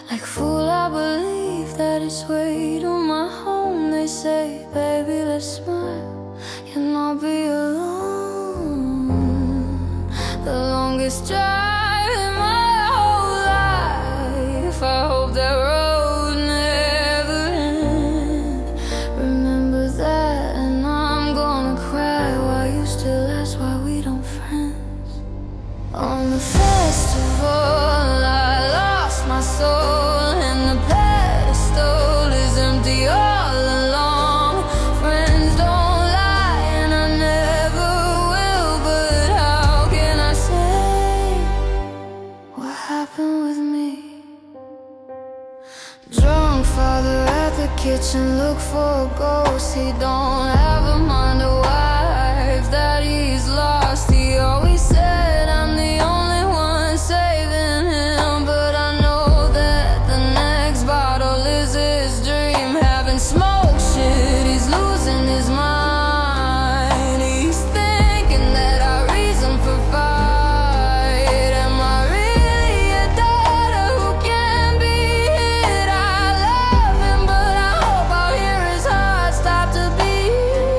Like fool, I believe that it's way to my home. They say, baby, let's smile, you'll not be alone. The longest drive in my whole life, I hope that road never ends. Remember that, and I'm gonna cry while you still ask why we don't friends. On the festival, I lost my soul, and the pedestal is empty all along. Friends don't lie, and I never will, but how can I say what happened with me? Drunk father at the kitchen, look for a ghost. He don't have a mind, a wife that he's lost. He always said I'm the only one saving him, but I know that the next bottle is his dream. Having smoke shit, he's losing his mind. He's thinking that I reason for fight. Am I really a daughter who can be hit? I love him, but I hope I'll hear his heart stop to beat.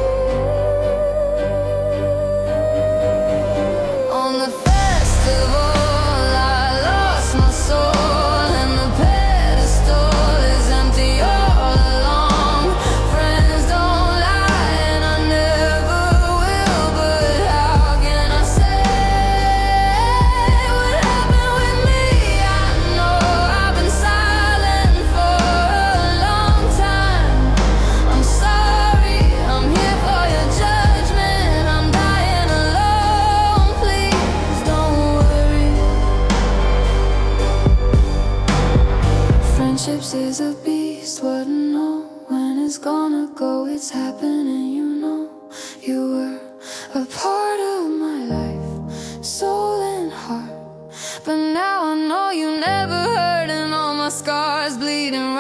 On the festival, I lost my soul, and the pedestal is empty all along. Friends don't lie, and I never will, but how can I say what happened with me? I know I've been silent for a long time. I'm sorry, I'm here for your judgment. I'm dying alone, please don't worry. Friendships is a beast, wouldn't know when it's gonna go. It's happening, you know. You were a part of my life, soul and heart, but now I know you never heard, and all my scars bleeding